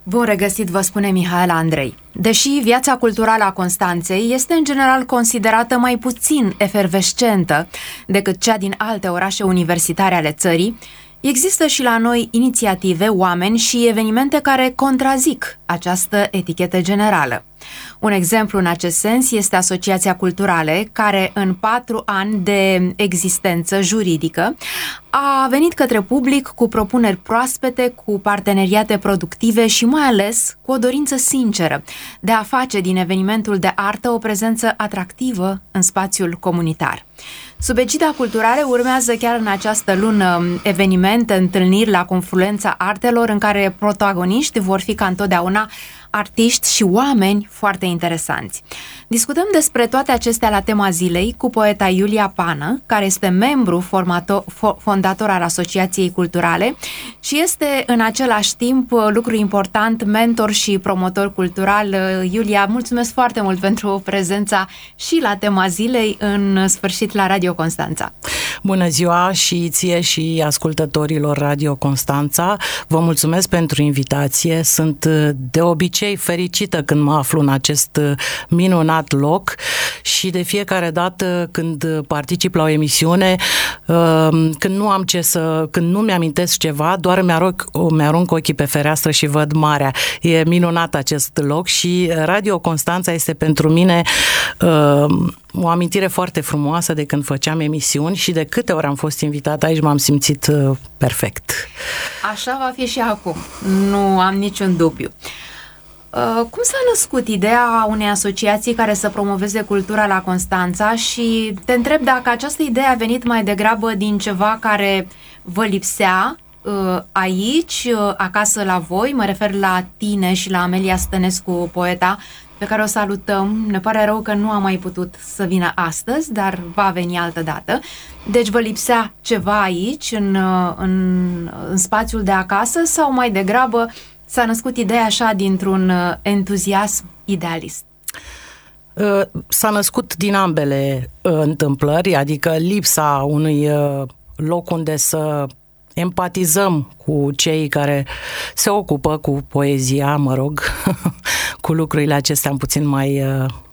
Bun regăsit, vă spune Mihaela Andrei. Deși viața culturală a Constanței este în general considerată mai puțin efervescentă decât cea din alte orașe universitare ale țării, există și la noi inițiative, oameni și evenimente care contrazic această etichetă generală. Un exemplu în acest sens este Asociația Culturale, care în 4 ani de existență juridică a venit către public cu propuneri proaspete, cu parteneriate productive și mai ales cu o dorință sinceră de a face din evenimentul de artă o prezență atractivă în spațiul comunitar. Sub egida Culturale urmează chiar în această lună evenimente, întâlniri la Confluența Artelor, în care protagoniști vor fi ca întotdeauna artiști și oameni foarte interesanți. Discutăm despre toate acestea la tema zilei cu poeta Iulia Pană, care este membru fondator al Asociației Culturale și este în același timp, lucru important, mentor și promotor cultural. Iulia, mulțumesc foarte mult pentru prezența și la tema zilei, în sfârșit la Radio Constanța. Bună ziua și ție și ascultătorilor Radio Constanța. Vă mulțumesc pentru invitație. Sunt de obicei fericită când mă aflu în acest minunat loc și de fiecare dată când particip la o emisiune, când nu mi-amintesc ceva, doar mi-arunc ochii pe fereastră și văd marea. E minunat acest loc și Radio Constanța este pentru mine o amintire foarte frumoasă de când făceam emisiuni și de câte ori am fost invitată aici m-am simțit perfect. Așa va fi și acum, nu am niciun dubiu. Cum s-a născut ideea unei asociații care să promoveze cultura la Constanța și te întreb dacă această idee a venit mai degrabă din ceva care vă lipsea aici, acasă la voi, mă refer la tine și la Amelia Stănescu, poeta, pe care o salutăm. Ne pare rău că nu a mai putut să vină astăzi, dar va veni altă dată. Deci vă lipsea ceva aici, în spațiul de acasă, sau mai degrabă s-a născut ideea așa dintr-un entuziasm idealist? S-a născut din ambele întâmplări, adică lipsa unui loc unde să empatizăm cu cei care se ocupă cu poezia, cu lucrurile acestea puțin mai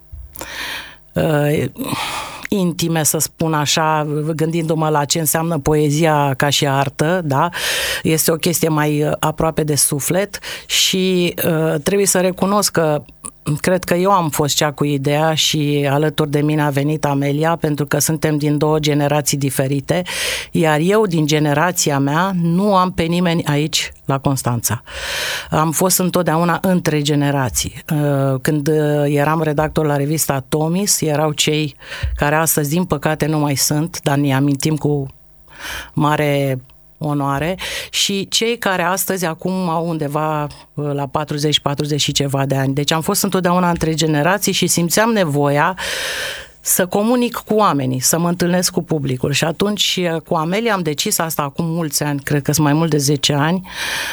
intime, să spun așa, gândindu-mă la ce înseamnă poezia ca și artă, da? Este o chestie mai aproape de suflet și trebuie să recunosc că cred că eu am fost cea cu ideea și alături de mine a venit Amelia, pentru că suntem din 2 generații diferite, iar eu din generația mea nu am pe nimeni aici la Constanța. Am fost întotdeauna între generații. Când eram redactor la revista Tomis, erau cei care astăzi din păcate nu mai sunt, dar ne amintim cu mare onoare, și cei care astăzi acum au undeva la 40 și ceva de ani. Deci am fost întotdeauna între generații și simțeam nevoia să comunic cu oamenii, să mă întâlnesc cu publicul. Și atunci cu Amelia am decis asta acum mulți ani, cred că sunt mai mult de 10 ani,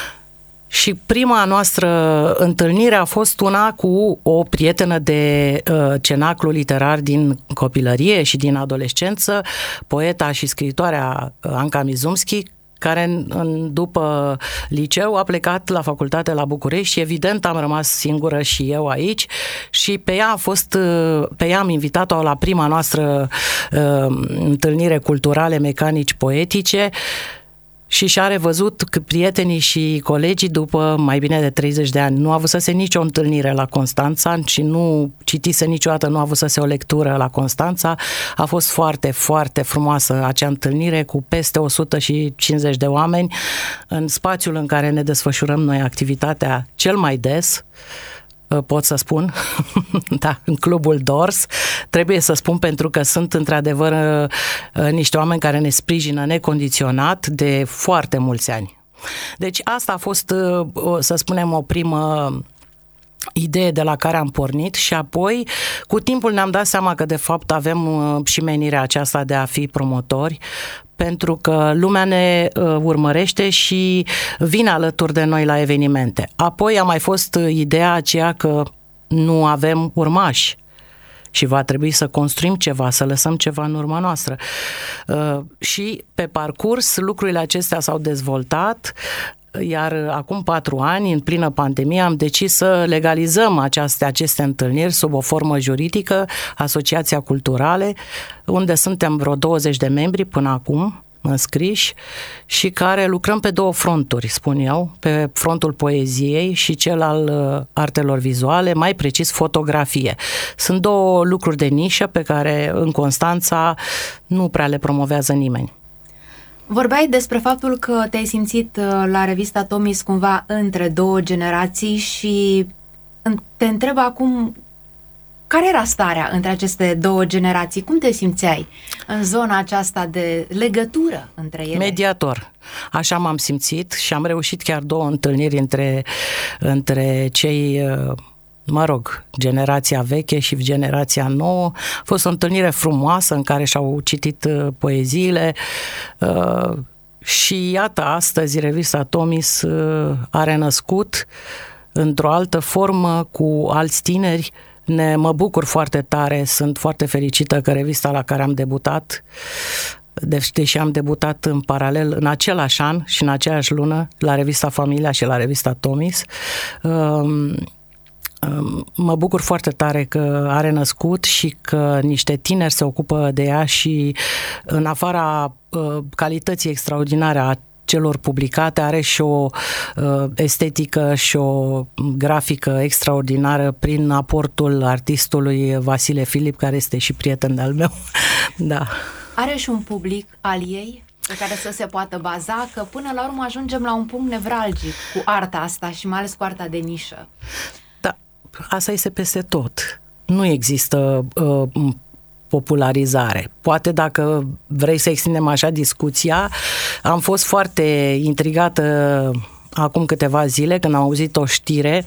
și prima noastră întâlnire a fost una cu o prietenă de cenaclu literar din copilărie și din adolescență, poeta și scriitoarea Anca Mizumski, care după liceu a plecat la facultate la București și evident am rămas singură și eu aici și pe ea am invitat-o la prima noastră întâlnire culturale, mecanici, poetice, și și-a revăzut prietenii și colegii după mai bine de 30 de ani. Nu a avusese nicio întâlnire la Constanța și nu citise niciodată, nu a avusese o lectură la Constanța. A fost foarte, foarte frumoasă acea întâlnire cu peste 150 de oameni în spațiul în care ne desfășurăm noi activitatea cel mai des, pot să spun, da, în Clubul Dors. Trebuie să spun pentru că sunt într-adevăr niște oameni care ne sprijină necondiționat de foarte mulți ani. Deci asta a fost, să spunem, o primă idee de la care am pornit și apoi cu timpul ne-am dat seama că de fapt avem și menirea aceasta de a fi promotori, pentru că lumea ne urmărește și vine alături de noi la evenimente. Apoi a mai fost ideea aceea că nu avem urmași și va trebui să construim ceva, să lăsăm ceva în urma noastră. Și pe parcurs lucrurile acestea s-au dezvoltat. Iar acum 4 ani, în plină pandemie, am decis să legalizăm aceste întâlniri sub o formă juridică, Asociația Culturale, unde suntem vreo 20 de membri până acum, înscriși, și care lucrăm pe 2 fronturi, spun eu, pe frontul poeziei și cel al artelor vizuale, mai precis fotografie. Sunt 2 lucruri de nișă pe care în Constanța nu prea le promovează nimeni. Vorbeai despre faptul că te-ai simțit la revista Tomis cumva între 2 generații și te întreb acum, care era starea între aceste 2 generații? Cum te simțeai în zona aceasta de legătură între ele? Mediator. Așa m-am simțit și am reușit chiar 2 întâlniri între cei, generația veche și generația nouă. A fost o întâlnire frumoasă în care și-au citit poeziile și iată, astăzi revista Tomis a renăscut într-o altă formă cu alți tineri. Mă bucur foarte tare, sunt foarte fericită că revista la care am debutat, deși am debutat în paralel în același an și în aceeași lună la revista Familia și la revista Tomis, mă bucur foarte tare că a renăscut și că niște tineri se ocupă de ea și în afara calității extraordinare a celor publicate, are și o estetică și o grafică extraordinară prin aportul artistului Vasile Filip, care este și prieten de-al meu. Da. Are și un public al ei pe care să se poată baza, că până la urmă ajungem la un punct nevralgic cu arta asta și mai ales cu arta de nișă. Da, asta este peste tot. Nu există popularizare. Poate dacă vrei să extindem așa discuția, am fost foarte intrigată acum câteva zile când am auzit o știre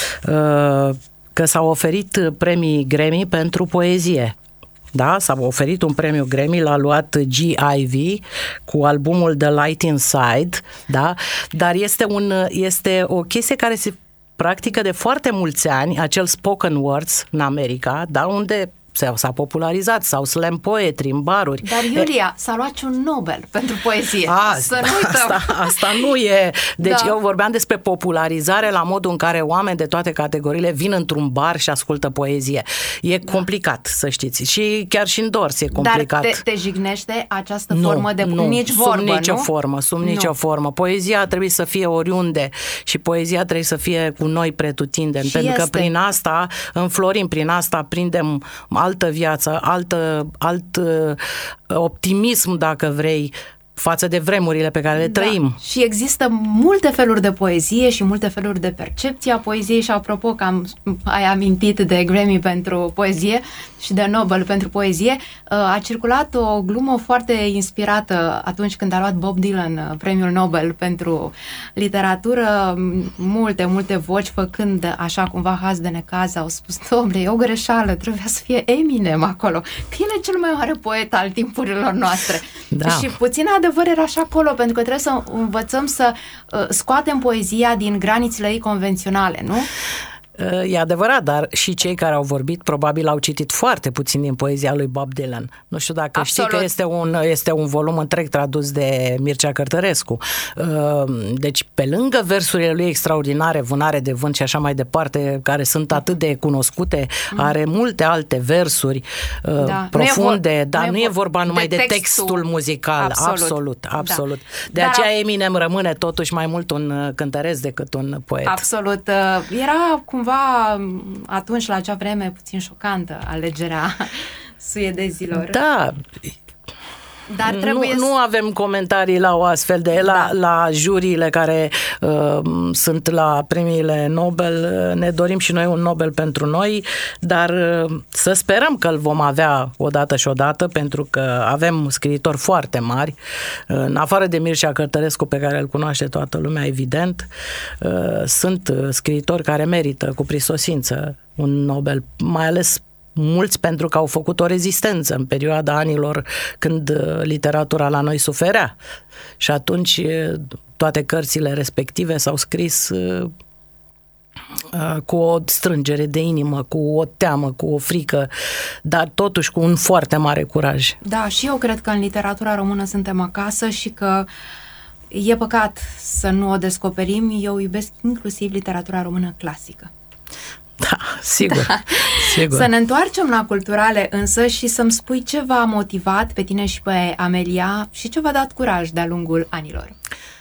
că s-au oferit premii Grammy pentru poezie. Da, s-a oferit un premiu Grammy, l-a luat G.I.V. cu albumul The Light Inside, da? Dar este o chestie care se practică de foarte mulți ani, acel spoken words în America, da, unde s-a popularizat, sau slam poetry în baruri. Dar, Iulia, s-a luat și un Nobel pentru poezie. Să nu uităm. Asta nu e... Deci eu vorbeam despre popularizare la modul în care oameni de toate categoriile vin într-un bar și ascultă poezie. E complicat, să știți. Și chiar și în dors e complicat. Dar te jignește această formă de nici vorbă, sub nicio formă. Poezia trebuie să fie oriunde și poezia trebuie să fie cu noi pretutindeni, pentru că prin asta înflorim, prin asta prindem altă viață, alt optimism, dacă vrei, față de vremurile pe care le trăim. Și există multe feluri de poezie și multe feluri de percepție a poeziei și apropo că ai amintit de Grammy pentru poezie și de Nobel pentru poezie, a circulat o glumă foarte inspirată atunci când a luat Bob Dylan premiul Nobel pentru literatură. Multe voci făcând așa cumva haz de necaz au spus, dom'le, e o greșeală, trebuia să fie Eminem acolo, că el e cel mai mare poet al timpurilor noastre. Da. Și puțin adevăr era și acolo, pentru că trebuie să învățăm să scoatem poezia din granițele ei convenționale, nu? E adevărat, dar și cei care au vorbit probabil au citit foarte puțin din poezia lui Bob Dylan. Nu știu dacă știi că este un volum întreg tradus de Mircea Cărtărescu. Deci, pe lângă versurile lui extraordinare, Vânare de vânt și așa mai departe, care sunt atât de cunoscute, are multe alte versuri profunde, dar nu e vorba numai de textul muzical. Absolut. De aceea Eminem rămâne totuși mai mult un cântăresc decât un poet. Absolut. Era cumva atunci, la acea vreme, puțin șocantă alegerea suedezilor. Da. Dar nu avem comentarii la o astfel de... La juriile care sunt la premiile Nobel, ne dorim și noi un Nobel pentru noi, dar să sperăm că îl vom avea odată și odată, pentru că avem scriitori foarte mari, în afară de Mircea Cărtărescu, pe care îl cunoaște toată lumea, evident, sunt scriitori care merită cu prisosință un Nobel, mai ales mulți pentru că au făcut o rezistență în perioada anilor când literatura la noi suferea. Și atunci toate cărțile respective s-au scris cu o strângere de inimă, cu o teamă, cu o frică, dar totuși cu un foarte mare curaj. Da, și eu cred că în literatura română suntem acasă și că E păcat să nu o descoperim. Eu iubesc inclusiv literatura română clasică. Da, sigur, da. Sigur. Să ne întoarcem la culturale însă și să-mi spui ce v-a motivat pe tine și pe Amelia și ce v-a dat curaj de-a lungul anilor.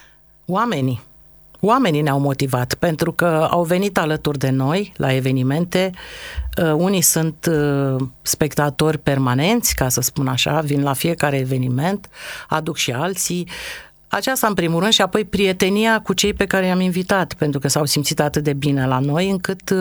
Oamenii ne-au motivat pentru că au venit alături de noi la evenimente. Unii sunt spectatori permanenți, ca să spun așa, vin la fiecare eveniment, aduc și alții. Aceasta în primul rând și apoi prietenia cu cei pe care i-am invitat, pentru că s-au simțit atât de bine la noi încât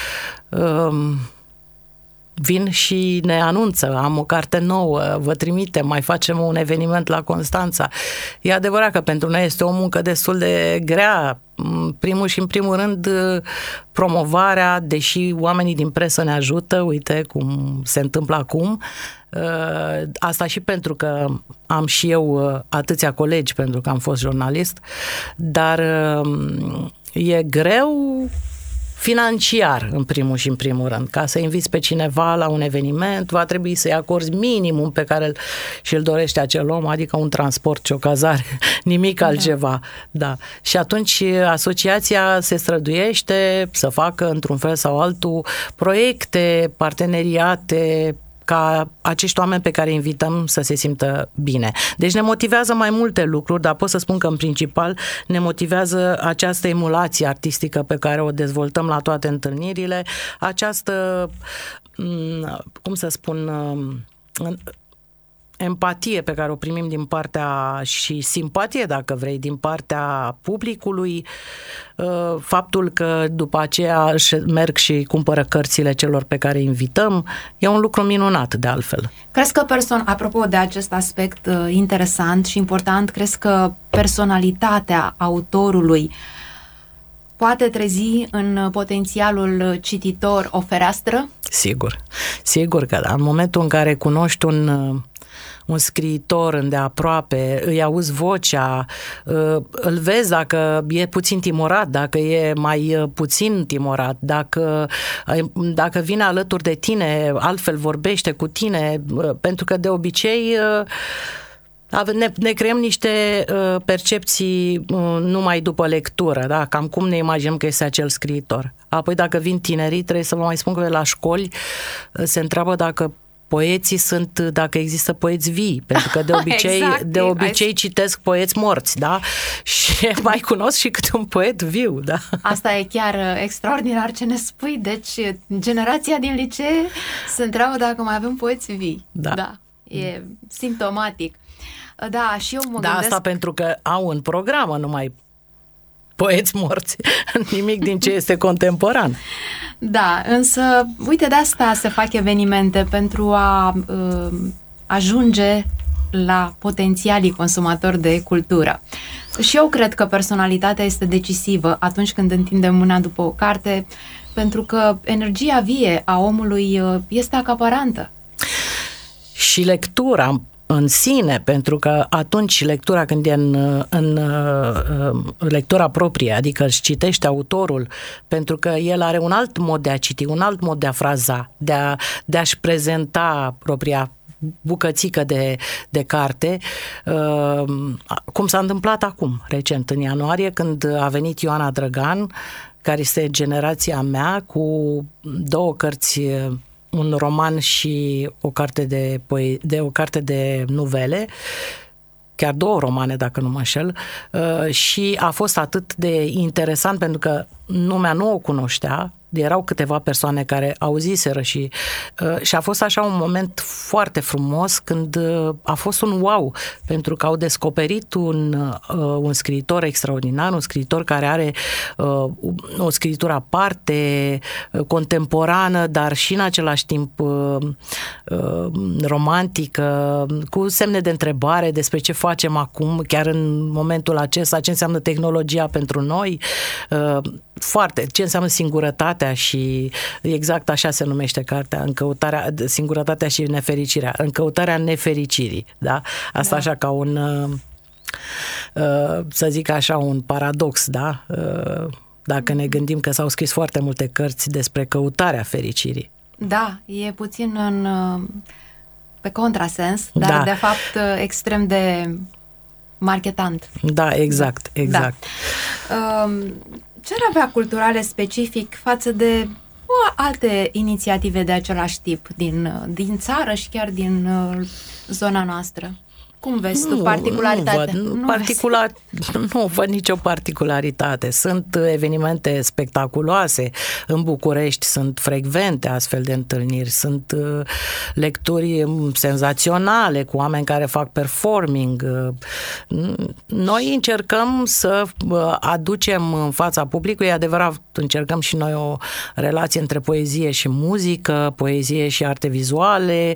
vin și ne anunță, am o carte nouă, vă trimitem, mai facem un eveniment la Constanța. E adevărat că pentru noi este o muncă destul de grea, în primul rând promovarea, deși oamenii din presă ne ajută, uite cum se întâmplă acum, asta și pentru că am și eu atâția colegi, pentru că am fost jurnalist, dar e greu financiar, în primul rând. Ca să inviți pe cineva la un eveniment, va trebui să-i acorzi minimum pe care și-l dorește acel om, adică un transport și o cazare, nimic altceva. Da. Și atunci asociația se străduiește să facă, într-un fel sau altul, proiecte, parteneriate, ca acești oameni pe care îi invităm să se simtă bine. Deci ne motivează mai multe lucruri, dar pot să spun că în principal ne motivează această emulație artistică pe care o dezvoltăm la toate întâlnirile, această, cum să spun, empatie pe care o primim din partea și simpatie, dacă vrei, din partea publicului, faptul că după aceea merg și cumpără cărțile celor pe care îi invităm, e un lucru minunat de altfel. Crezi că, apropo de acest aspect interesant și important, crezi că personalitatea autorului poate trezi în potențialul cititor o fereastră? Sigur că da. În momentul în care cunoști un scriitor îndeaproape, îi auzi vocea, îl vezi dacă e puțin timorat, dacă e mai puțin timorat, dacă vine alături de tine, altfel vorbește cu tine, pentru că de obicei ne creăm niște percepții numai după lectură, da? Cam cum ne imaginăm că este acel scriitor. Apoi dacă vin tinerii, trebuie să vă mai spun că la școli se întreabă dacă există poeți vii, pentru că de obicei citesc poeți morți, da? Și mai cunosc și câte un poet viu, da? Asta e chiar extraordinar ce ne spui, deci generația din licee se întreabă dacă mai avem poeți vii. Da. E simptomatic. Da, și eu mă gândesc... asta pentru că au în programă numai poeți morți, nimic din ce este contemporan. Da, însă, uite, de asta se fac evenimente, pentru a ajunge la potențialii consumatori de cultură. Și eu cred că personalitatea este decisivă atunci când întindem mâna după o carte, pentru că energia vie a omului este acaparantă. Și lectura în sine, pentru că atunci lectura, când e în lectura proprie, adică își citește autorul, pentru că el are un alt mod de a citi, un alt mod de a fraza, de a-și prezenta propria bucățică de carte, cum s-a întâmplat acum, recent, în ianuarie, când a venit Ioana Drăgan, care este generația mea, cu 2 cărți, un roman și o carte de nuvele, chiar 2 romane, dacă nu mă înșel, și a fost atât de interesant pentru că lumea nu o cunoștea, erau câteva persoane care auziseră și a fost așa un moment foarte frumos când a fost un wow, pentru că au descoperit un scriitor extraordinar, un scriitor care are o scritură aparte, contemporană, dar și în același timp romantică, cu semne de întrebare despre ce facem acum, chiar în momentul acesta, ce înseamnă tehnologia pentru noi, ce înseamnă singurătatea, și exact așa se numește cartea, singurătatea și nefericirea, în căutarea nefericirii, da? Asta așa ca un, să zic așa, un paradox, da? Dacă ne gândim că s-au scris foarte multe cărți despre căutarea fericirii. Da, e puțin pe contrasens, dar de fapt extrem de marketant. Da, exact. Da. Ce ar avea culturale specific față de alte inițiative de același tip din țară și chiar din zona noastră? Cum vezi tu particularitate? Nu văd nicio particularitate. Sunt evenimente spectaculoase. În București sunt frecvente astfel de întâlniri. Sunt lecturi senzaționale cu oameni care fac performing. Noi încercăm să aducem în fața publicului, e adevărat, încercăm și noi o relație între poezie și muzică, poezie și arte vizuale,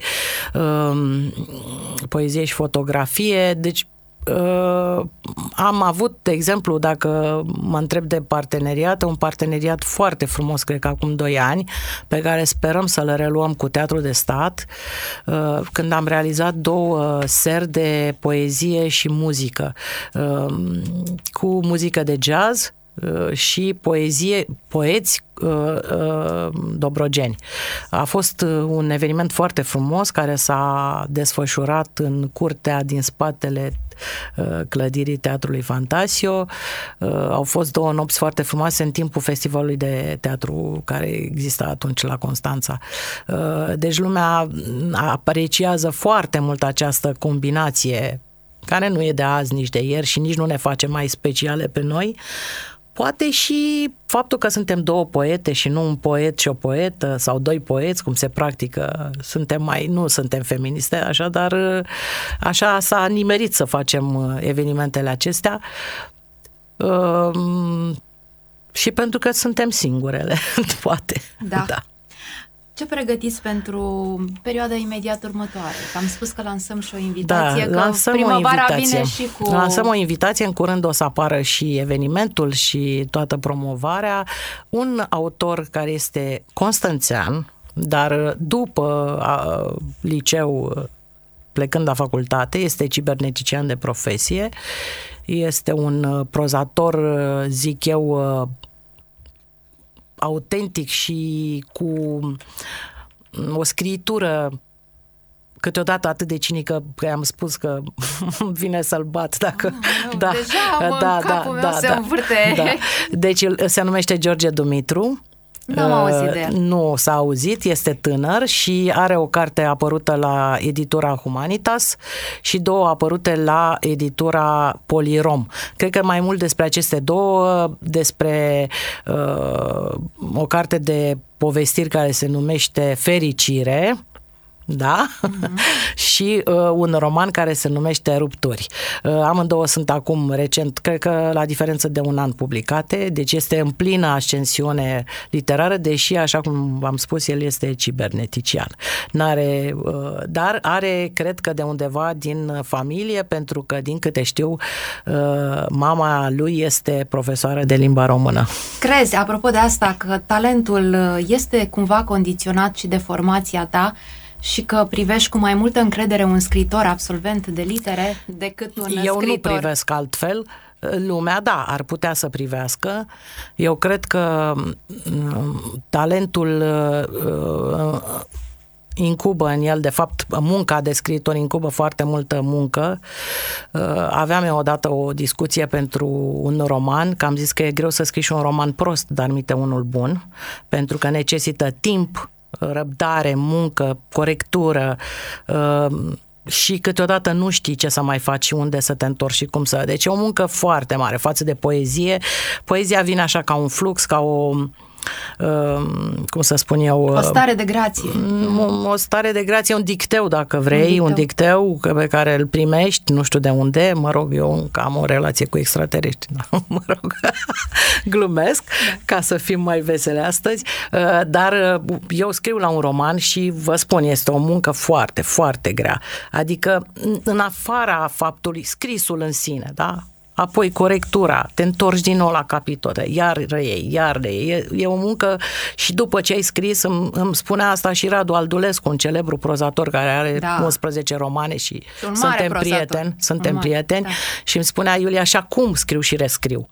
poezie și fotografie. Deci am avut, de exemplu, dacă mă întreb de parteneriat, un parteneriat foarte frumos, cred că acum 2 ani, pe care sperăm să-l reluăm cu Teatrul de Stat, când am realizat 2 seri de poezie și muzică, cu muzică de jazz și poeți dobrogeni. A fost un eveniment foarte frumos care s-a desfășurat în curtea din spatele clădirii Teatrului Fantasio. Au fost 2 nopți foarte frumoase în timpul festivalului de teatru care exista atunci la Constanța. Deci lumea apreciază foarte mult această combinație care nu e de azi, nici de ieri și nici nu ne face mai speciale pe noi. Poate și faptul că suntem 2 poete și nu un poet și o poetă sau 2 poeți, cum se practică, nu suntem feministe, așa, dar așa s-a nimerit să facem evenimentele acestea. Și pentru că suntem singurele, poate. Da. Ce pregătiți pentru perioada imediat următoare? Am spus că lansăm și o invitație, că primăvara vine și cu... Lansăm o invitație, în curând o să apară și evenimentul și toată promovarea. Un autor care este constanțean, dar după liceu, plecând la facultate, este cibernetician de profesie, este un prozator, zic eu, autentic și cu o scritură câteodată atât de cinică că am spus că vine să-l bat dacă... Deja capul meu se învârte. Da. Deci se numește George Dumitru. N-am auzit de el. Nu s-a auzit, este tânăr și are o carte apărută la editura Humanitas și 2 apărute la editura Polirom. Cred că mai mult despre aceste 2, despre o carte de povestiri care se numește Fericire, da? Și un roman care se numește Rupturi. Amândouă sunt acum recent, cred că la diferență de 1 an publicate, deci este în plină ascensiune literară, deși, așa cum v-am spus, el este cibernetician. Dar are, cred că de undeva din familie, pentru că, din câte știu, mama lui este profesoară de limba română. Crezi, apropo de asta, că talentul este cumva condiționat și de formația ta și că privești cu mai multă încredere un scriitor absolvent de litere decât un scriitor? Eu nu privesc altfel. Lumea, da, ar putea să privească. Eu cred că talentul incubă în el, de fapt, munca de scriitor incubă foarte multă muncă. Aveam eu odată o discuție pentru un roman, că am zis că e greu să scrii și un roman prost, dar mite unul bun, pentru că necesită timp, răbdare, muncă, corectură și câteodată nu știi ce să mai faci și unde să te întorci și cum să... Deci e o muncă foarte mare față de poezie. Poezia vine așa ca un flux, ca o... cum să spun eu... O stare de grație. O stare de grație, un dicteu, dacă vrei, un dicteu pe care îl primești, nu știu de unde, mă rog, eu am o relație cu extraterestri, mă rog, glumesc, ca să fim mai vesele astăzi, dar eu scriu la un roman și vă spun, este o muncă foarte, foarte grea, adică în afara faptului, scrisul în sine, da? Apoi corectura, te întorci din nou la capitole, iar reiei. E o muncă și după ce ai scris, îmi spunea asta și Radu Aldulescu, un celebru prozator care are 11 romane și suntem prieteni, da. Și îmi spunea, Iulia, așa cum scriu și rescriu.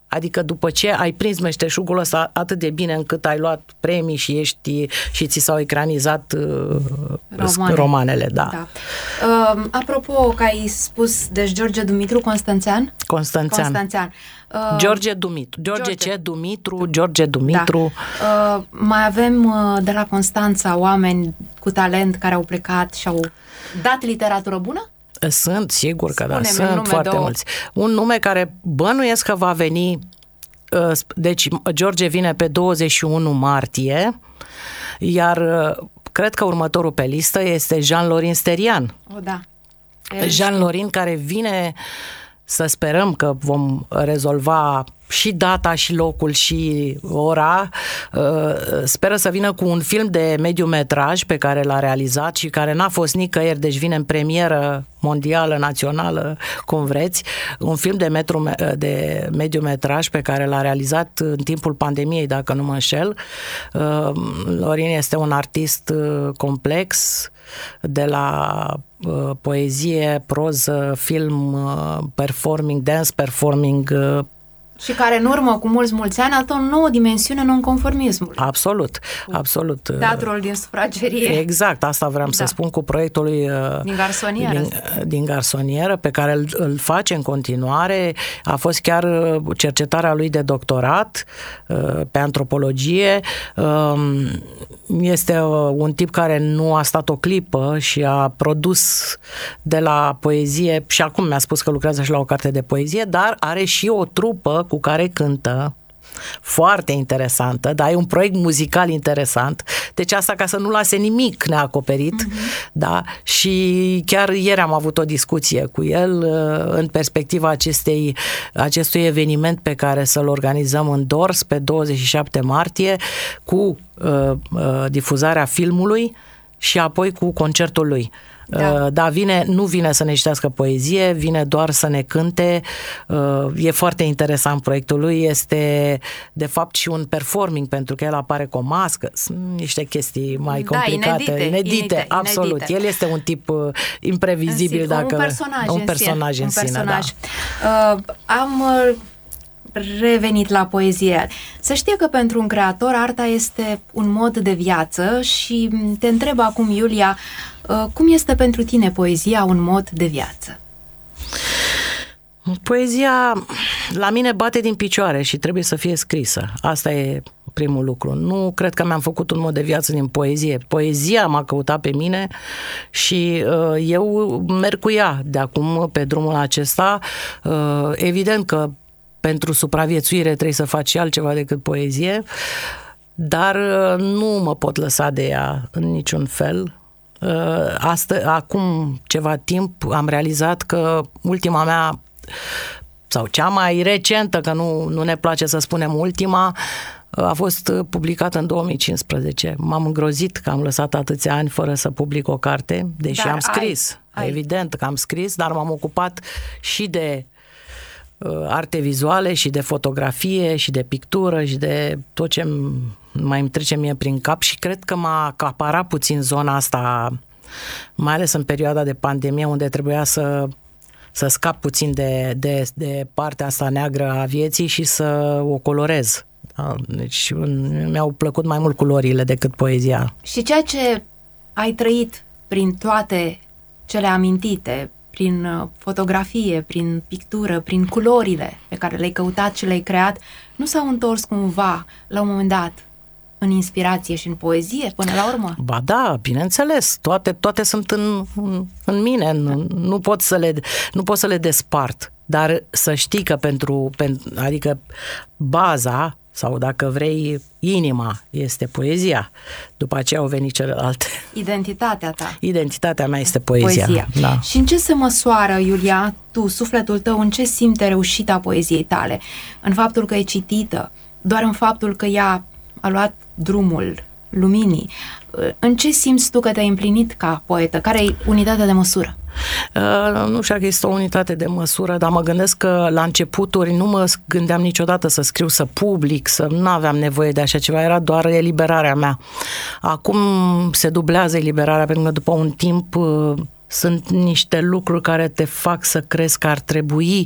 Adică după ce ai prins meșteșugul ăsta atât de bine încât ai luat premii și ți s-au ecranizat romanele, da. Apropo că ai spus, deci George Dumitru, Constanțean. George Dumitru. George Dumitru. Da. Mai avem de la Constanța oameni cu talent care au plecat și au dat literatură bună? Sunt, sigur că da, sunt foarte mulți. Un nume care bănuiesc că va veni, deci George vine pe 21 martie, iar cred că următorul pe listă este Jean-Lorin Sterian. Da. Jean-Lorin care vine, să sperăm că vom rezolva și data, și locul, și ora. Speră să vină cu un film de mediu-metraj pe care l-a realizat și care n-a fost nicăieri, deci vine în premieră mondială, națională, cum vreți. Un film de mediu-metraj pe care l-a realizat în timpul pandemiei, dacă nu mă înșel. Lorin este un artist complex, de la poezie, proză, film, performing, dance performing, și care în urmă cu mulți ani altă o nouă dimensiune nonconformismului. Absolut. Teatrul din sufragerie. Exact, asta vreau să spun cu proiectul lui din Garsonieră, pe care îl face în continuare. A fost chiar cercetarea lui de doctorat pe antropologie. Este un tip care nu a stat o clipă și a produs de la poezie, și acum mi-a spus că lucrează și la o carte de poezie, dar are și o trupă cu care cântă, foarte interesantă, dar e un proiect muzical interesant, deci asta ca să nu lase nimic neacoperit, da? Și chiar ieri am avut o discuție cu el în perspectiva acestui eveniment pe care să-l organizăm în Dors pe 27 martie cu difuzarea filmului și apoi cu concertul lui. Da, nu vine să ne citească poezie, vine doar să ne cânte. E foarte interesant proiectul lui, este de fapt și un performing, pentru că el apare cu o mască, sunt niște chestii mai complicate, inedite, absolut. El este un tip imprevizibil, un personaj în sine. Da. Am revenit la poezie. Să știe că pentru un creator arta este un mod de viață și te întreb acum, Iulia, cum este pentru tine poezia un mod de viață? Poezia la mine bate din picioare și trebuie să fie scrisă. Asta e primul lucru. Nu cred că mi-am făcut un mod de viață din poezie. Poezia m-a căutat pe mine și eu merg cu ea de acum pe drumul acesta. Evident că pentru supraviețuire trebuie să faci și altceva decât poezie, dar nu mă pot lăsa de ea în niciun fel. Acum ceva timp am realizat că ultima mea, sau cea mai recentă, că nu ne place să spunem ultima, a fost publicată în 2015. M-am îngrozit că am lăsat atâția ani fără să public o carte, deși am scris. Evident că am scris, dar m-am ocupat și de arte vizuale și de fotografie și de pictură și de tot ce mai îmi trece mie prin cap și cred că m-a acaparat puțin zona asta, mai ales în perioada de pandemie, unde trebuia să scap puțin de partea asta neagră a vieții și să o colorez. Deci mi-au plăcut mai mult culorile decât poezia. Și ceea ce ai trăit prin toate cele amintite, prin fotografie, prin pictură, prin culorile pe care le-ai căutat și le-ai creat, nu s-au întors cumva la un moment dat în inspirație și în poezie până la urmă? Ba da, bineînțeles, toate sunt în mine, nu pot să le despart, dar să știi că adică baza, sau dacă vrei, inima este poezia. După aceea au venit celelalte. Identitatea ta. Identitatea mea este poezia. Da. Și în ce se măsoară, Iulia, tu, sufletul tău, în ce simte reușita poeziei tale? În faptul că e citită, doar în faptul că ea a luat drumul luminii? În ce simți tu că te-ai împlinit ca poetă? Care e unitatea de măsură? Nu știu că este o unitate de măsură, dar mă gândesc că la începuturi nu mă gândeam niciodată să scriu, să public, nu aveam nevoie de așa ceva, era doar eliberarea mea. Acum se dublează eliberarea, pentru că după un timp sunt niște lucruri care te fac să crezi că ar trebui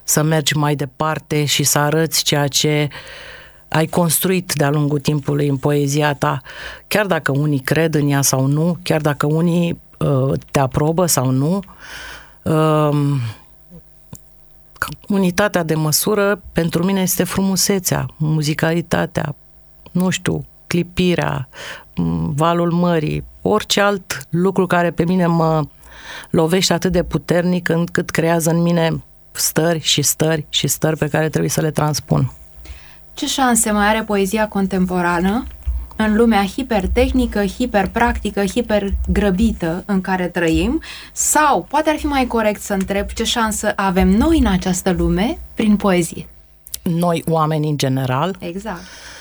să mergi mai departe și să arăți ceea ce ai construit de-a lungul timpului în poezia ta, chiar dacă unii cred în ea sau nu, chiar dacă unii te aprobă sau nu. Unitatea de măsură pentru mine este frumusețea, muzicalitatea, nu știu, clipirea, valul mării, orice alt lucru care pe mine mă lovește atât de puternic încât creează în mine stări și stări și stări pe care trebuie să le transpun. Ce șanse mai are poezia contemporană în lumea hipertehnică, hiperpractică, hipergrăbită în care trăim? Sau, poate ar fi mai corect să întreb, ce șansă avem noi în această lume prin poezie? Noi, oameni în general? Exact.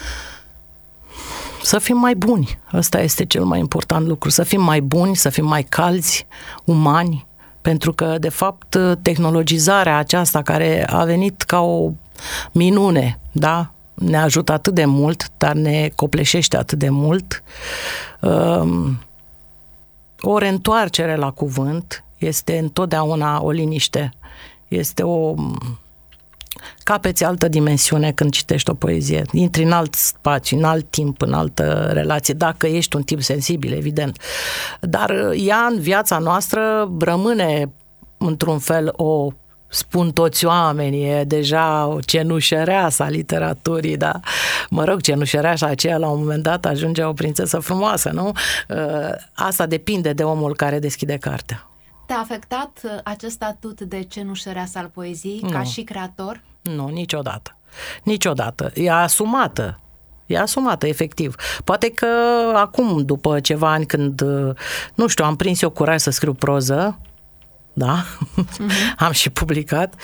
Să fim mai buni. Ăsta este cel mai important lucru. Să fim mai buni, să fim mai calzi, umani, pentru că, de fapt, tehnologizarea aceasta care a venit ca o minune, da? Ne ajută atât de mult, dar ne copleșește atât de mult. O reîntoarcere la cuvânt este întotdeauna o liniște. Este o... Capeți altă dimensiune când citești o poezie. Intri în alt spațiu, în alt timp, în altă relație, dacă ești un tip sensibil, evident. Dar ea în viața noastră rămâne într-un fel spun toți oamenii, e deja o cenușăreasă a literaturii, da? Mă rog, cenușăreașa aceea la un moment dat ajunge o prințesă frumoasă, nu? Asta depinde de omul care deschide cartea. Te-a afectat acest statut de cenușăreasă al poeziei ca și creator? Nu, niciodată. Niciodată. E asumată. E asumată, efectiv. Poate că acum, după ceva ani, când, nu știu, am prins eu curaj să scriu proză, da? Am și publicat.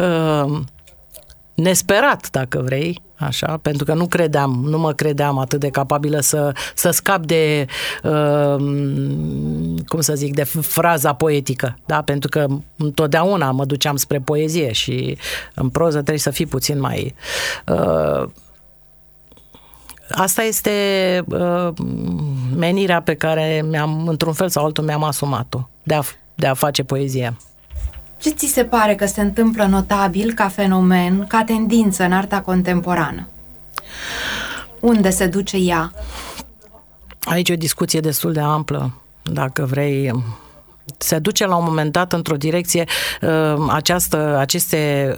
Nesperat, dacă vrei, așa, pentru că nu mă credeam atât de capabilă să scap de, cum să zic, de fraza poetică, da? Pentru că întotdeauna mă duceam spre poezie și în proză trebuie să fii puțin mai... Asta este menirea pe care într-un fel sau altul mi-am asumat-o, de a face poezie. Ce ți se pare că se întâmplă notabil ca fenomen, ca tendință în arta contemporană? Unde se duce ea? Aici e o discuție destul de amplă, dacă vrei. Se duce la un moment dat într-o direcție aceste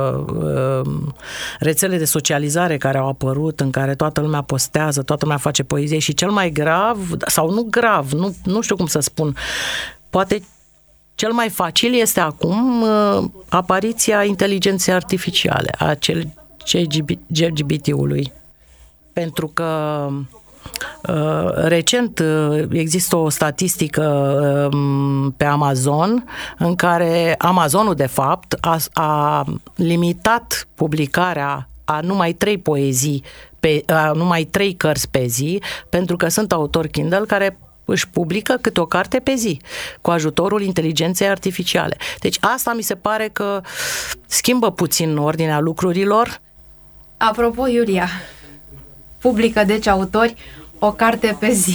rețele de socializare care au apărut, în care toată lumea postează, toată lumea face poezie și cel mai grav, sau nu grav, nu știu cum să spun, poate cel mai facil este acum apariția inteligenței artificiale, a ChatGPT-ului. Pentru că recent există o statistică pe Amazon în care Amazonul, de fapt, a limitat publicarea a numai 3 poezii, numai 3 cărți pe zi, pentru că sunt autori Kindle care își publică câte o carte pe zi, cu ajutorul inteligenței artificiale. Deci asta mi se pare că schimbă puțin ordinea lucrurilor. Apropo, Iulia, publică deci autori o carte pe zi.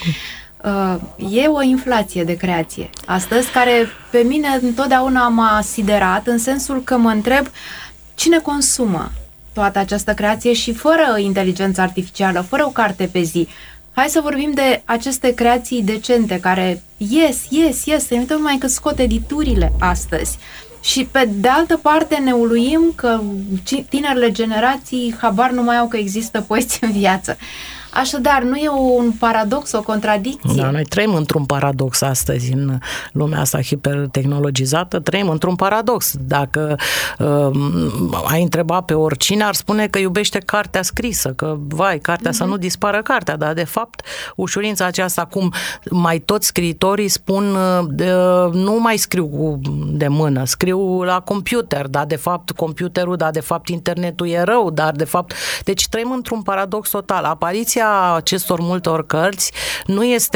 E o inflație de creație astăzi care pe mine întotdeauna m-a siderat, în sensul că mă întreb cine consumă toată această creație și fără inteligență artificială, fără o carte pe zi. Hai să vorbim de aceste creații decente care ies, se uită numai că scot editurile astăzi. Și pe de altă parte ne uluim că tinerele generații habar nu mai au că există poeți în viață. Așadar, nu e un paradox, o contradicție? Da, noi trăim într-un paradox astăzi în lumea asta hipertehnologizată, trăim într-un paradox. Dacă ai întreba pe oricine, ar spune că iubește cartea scrisă, că cartea să nu dispară cartea, dar de fapt ușurința aceasta, cum mai toți scriitorii spun, nu mai scriu de mână, scriu la computer, dar de fapt computerul, dar de fapt internetul e rău, dar de fapt... Deci trăim într-un paradox total. Apariția acestor multor cărți nu este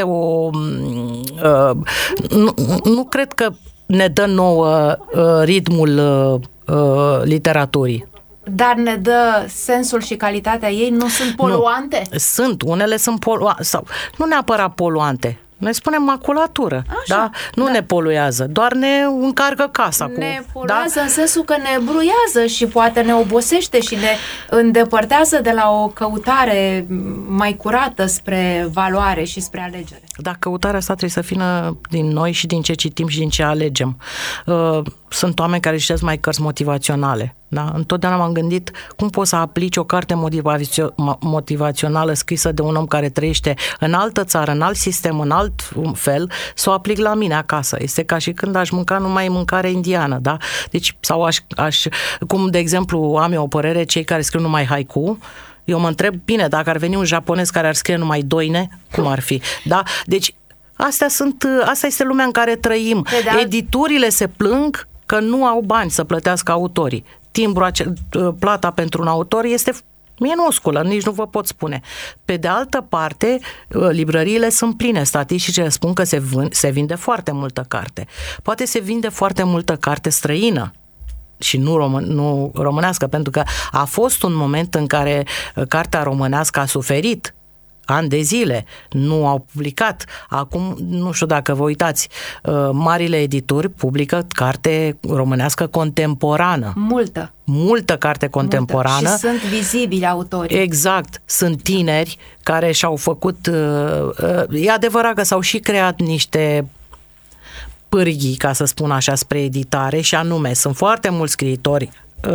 nu cred că ne dă nouă ritmul literaturii. Dar ne dă sensul și calitatea ei? Nu sunt poluante? Unele sunt poluante, sau nu neapărat poluante. Noi spunem maculatură, da? Nu ne poluează, doar ne încarcă casa. Ne poluează în sensul că ne bruiază și poate ne obosește și ne îndepărtează de la o căutare mai curată spre valoare și spre alegere. Da, căutarea asta trebuie să vină din noi și din ce citim și din ce alegem. Sunt oameni care citesc mai cărți motivaționale. Da? Întotdeauna m-am gândit cum poți să aplici o carte motivațională scrisă de un om care trăiește în altă țară, în alt sistem, în alt fel, să o aplic la mine acasă. Este ca și când aș mânca numai mâncare indiană. Da? Deci, sau cum de exemplu am eu o părere, cei care scriu numai haiku, eu mă întreb, bine, dacă ar veni un japonez care ar scrie numai doine, cum ar fi? Da? Deci, asta este lumea în care trăim. Editurile se plâng că nu au bani să plătească autorii. Plata pentru un autor este minusculă, nici nu vă pot spune. Pe de altă parte, librăriile sunt pline, statisticile spun că se vinde foarte multă carte. Poate se vinde foarte multă carte străină și nu românească, pentru că a fost un moment în care cartea românească a suferit ani de zile, nu au publicat. Acum, nu știu dacă vă uitați, marile edituri publică carte românească contemporană. Multă carte contemporană. Și sunt vizibili autorii. Exact. Sunt tineri care și-au făcut... E adevărat că s-au și creat niște pârghii, ca să spun așa, spre editare, și anume, sunt foarte mulți scriitori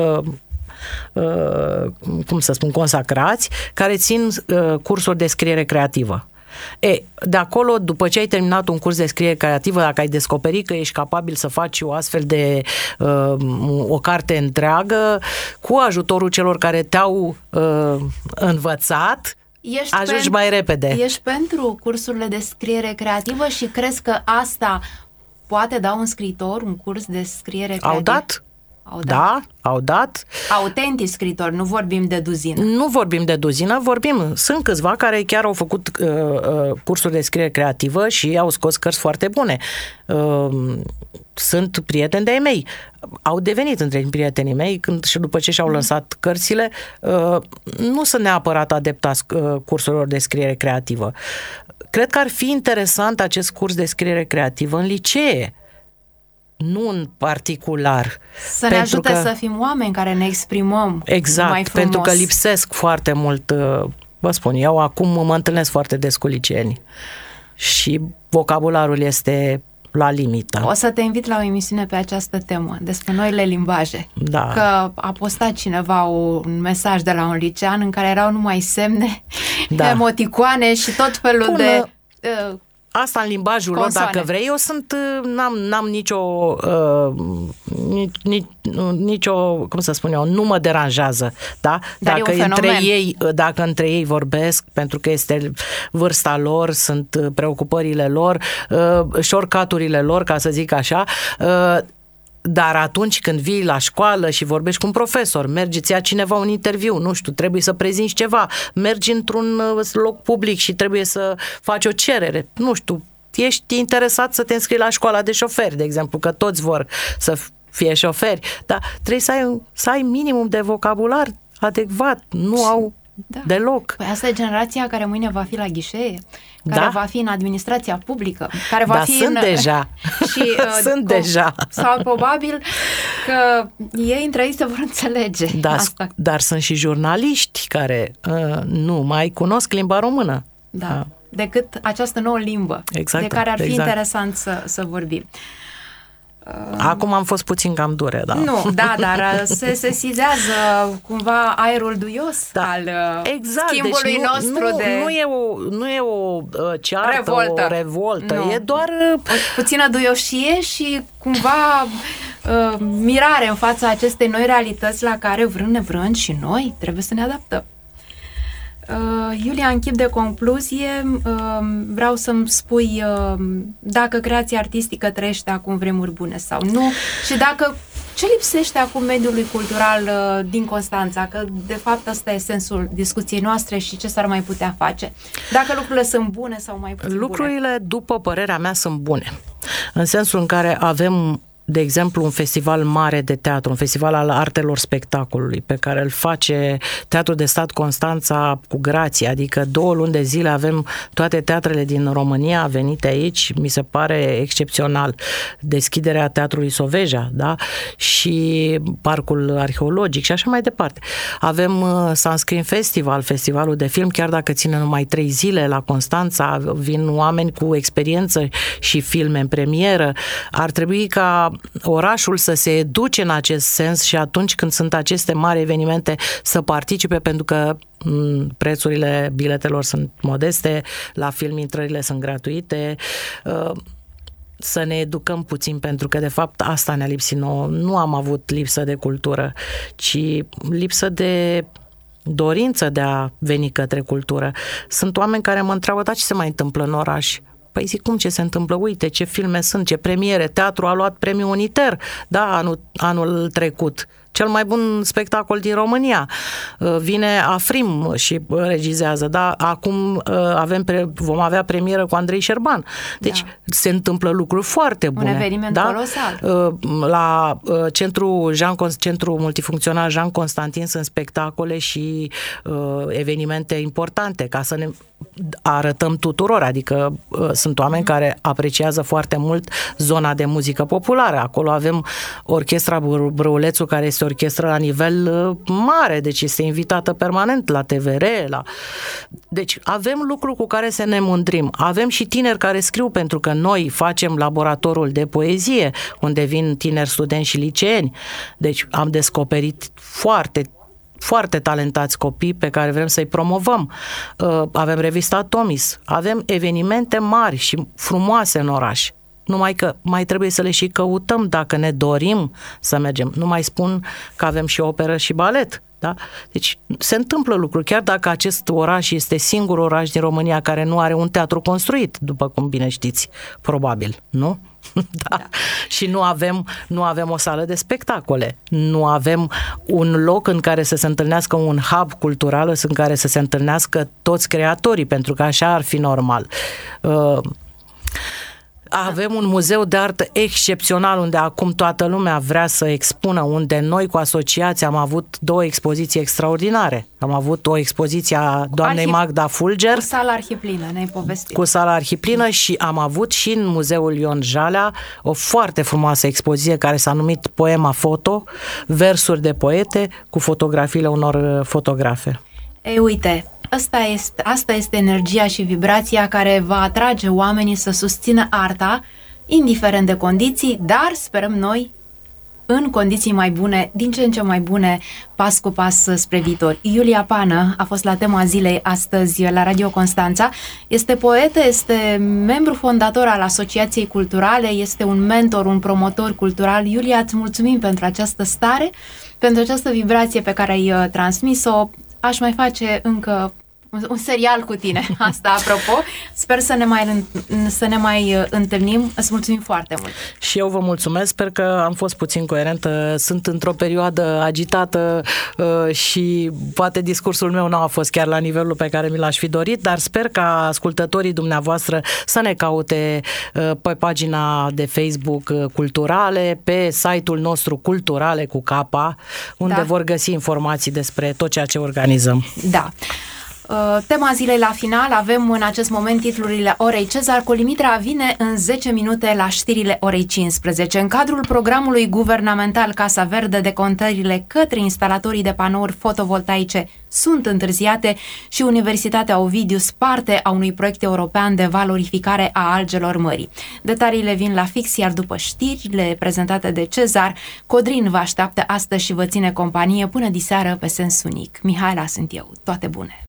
consacrați, care țin cursuri de scriere creativă. De acolo, după ce ai terminat un curs de scriere creativă, dacă ai descoperit că ești capabil să faci o astfel de o carte întreagă, cu ajutorul celor care te-au învățat, ajungi mai repede. Ești pentru cursurile de scriere creativă și crezi că asta poate da un scriitor un curs de scriere creativă? Au dat. Autentici scriitori, nu vorbim de duzină. Nu vorbim de duzină, sunt câțiva care chiar au făcut cursuri de scriere creativă și au scos cărți foarte bune. Sunt prieteni de-ai mei. Au devenit între prietenii mei și după ce și-au lansat cărțile, nu sunt neapărat adeptați cursurilor de scriere creativă. Cred că ar fi interesant acest curs de scriere creativă în licee, nu în particular. Să ne ajute să fim oameni care ne exprimăm mai frumos. Pentru că lipsesc foarte mult, vă spun, eu acum mă întâlnesc foarte des cu liceenii și vocabularul este la limită. O să te invit la o emisiune pe această temă, despre noile limbaje. Da. Că a postat cineva un mesaj de la un licean în care erau numai semne, emoticoane și tot felul de... Asta în limbajul lor, dacă vrei. Eu n-am nicio, cum să spun eu, nu mă deranjează, da? Dacă între ei vorbesc, pentru că este vârsta lor, sunt preocupările lor, shortcut-urile lor, ca să zic așa, dar atunci când vii la școală și vorbești cu un profesor, mergi, îți ia cineva un interviu, nu știu, trebuie să prezinți ceva, mergi într-un loc public și trebuie să faci o cerere, nu știu, ești interesat să te înscrii la școala de șoferi, de exemplu, că toți vor să fie șoferi, dar trebuie să ai minimum de vocabular adecvat, nu au deloc. Păi asta e generația care mâine va fi la ghișee, care va fi în administrația publică, care va fi deja. Și, deja. Sau probabil că ei între ei se vor înțelege. Dar sunt și jurnaliști care nu mai cunosc limba română. Decât această nouă limbă, de care ar fi interesant să vorbim. Acum am fost puțin cam dure, da. Nu, dar se sesizează cumva aerul duios al schimbului nostru de... Nu e o ceartă, o revoltă, e doar... puțină duioșie și cumva mirare în fața acestei noi realități la care, vrând nevrând, și noi trebuie să ne adaptăm. Iulia, în chip de concluzie, vreau să-mi spui dacă creația artistică trăiește acum vremuri bune sau nu și ce lipsește acum mediului cultural din Constanța, că de fapt ăsta e sensul discuției noastre și ce s-ar mai putea face. Dacă lucrurile sunt bune sau mai puțin bune. Lucrurile, după părerea mea, sunt bune. În sensul în care avem de exemplu, un festival mare de teatru, un festival al artelor spectacolului, pe care îl face Teatrul de Stat Constanța cu grație, adică 2 luni de zile avem toate teatrele din România venite aici, mi se pare excepțional. Deschiderea Teatrului Soveja, da? Și Parcul Arheologic și așa mai departe. Avem Sunscreen Festival, festivalul de film, chiar dacă ține numai 3 zile la Constanța, vin oameni cu experiență și filme în premieră. Ar trebui ca orașul să se educe în acest sens și atunci când sunt aceste mari evenimente să participe, pentru că prețurile biletelor sunt modeste, la film intrările sunt gratuite. Să ne educăm puțin, pentru că de fapt asta ne-a lipsit nouă. Nu am avut lipsă de cultură, ci lipsă de dorință de a veni către cultură. Sunt oameni care mă întreabă, da, ce se mai întâmplă în oraș? Păi zic, cum ce se întâmplă? Uite, ce filme sunt, ce premiere. Teatru a luat premiul Uniter, da, anul trecut. Cel mai bun spectacol din România. Vine Afrim și regizează, da? Acum vom avea premieră cu Andrei Șerban. Deci se întâmplă lucruri foarte bune. Un eveniment colosal. La Centrul Multifuncțional Jean Constantin sunt spectacole și evenimente importante ca să ne arătăm tuturor, adică sunt oameni care apreciază foarte mult zona de muzică populară. Acolo avem Orchestra Brăulețu, care este orchestră la nivel mare, deci este invitată permanent la TVR. Deci avem lucruri cu care să ne mândrim. Avem și tineri care scriu, pentru că noi facem laboratorul de poezie, unde vin tineri studenți și liceeni. Deci am descoperit foarte talentați copii pe care vrem să-i promovăm. Avem revista Tomis, avem evenimente mari și frumoase în oraș. Numai că mai trebuie să le și căutăm dacă ne dorim să mergem. Nu mai spun că avem și operă și balet. Da? Deci se întâmplă lucruri, chiar dacă acest oraș este singurul oraș din România care nu are un teatru construit, după cum bine știți, probabil, nu? Da. Și nu avem o sală de spectacole, nu avem un loc în care să se întâlnească un hub cultural, în care să se întâlnească toți creatorii, pentru că așa ar fi normal. Avem un muzeu de artă excepțional, unde acum toată lumea vrea să expună, unde noi cu asociația am avut 2 expoziții extraordinare. Am avut o expoziție a doamnei Magda Fulger. Cu sala Arhiplină, ne-ai povestit. Cu sala Arhiplină și am avut și în Muzeul Ion Jalea o foarte frumoasă expoziție care s-a numit Poema Foto, versuri de poete cu fotografiile unor fotografe. Ei, uite, asta este energia și vibrația care va atrage oamenii să susțină arta, indiferent de condiții, dar sperăm noi în condiții mai bune, din ce în ce mai bune, pas cu pas spre viitor. Iulia Pană a fost la tema zilei astăzi la Radio Constanța. Este poetă, este membru fondator al Asociației Culturale, este un mentor, un promotor cultural. Iulia, îți mulțumim pentru această stare, pentru această vibrație pe care ai transmis-o. Aș mai face încă un serial cu tine, asta apropo. Sper să ne mai întâlnim. Îți mulțumim foarte mult. Și eu vă mulțumesc, sper că am fost puțin coerentă. Sunt într-o perioadă agitată și poate discursul meu nu a fost chiar la nivelul pe care mi l-aș fi dorit, dar sper ca ascultătorii dumneavoastră să ne caute pe pagina de Facebook Culturale, pe site-ul nostru Culturale cu Capa, unde vor găsi informații despre tot ceea ce organizăm. Da. Tema zilei la final, avem în acest moment titlurile orei Cezar. Colimitra vine în 10 minute la știrile orei 15. În cadrul programului guvernamental Casa Verde, decontările către instalatorii de panouri fotovoltaice sunt întârziate și Universitatea Ovidius parte a unui proiect european de valorificare a algelor mării. Detaliile vin la fix, iar după știrile prezentate de Cezar, Codrin vă așteaptă astăzi și vă ține companie până diseară pe sens unic. Mihaela sunt eu. Toate bune!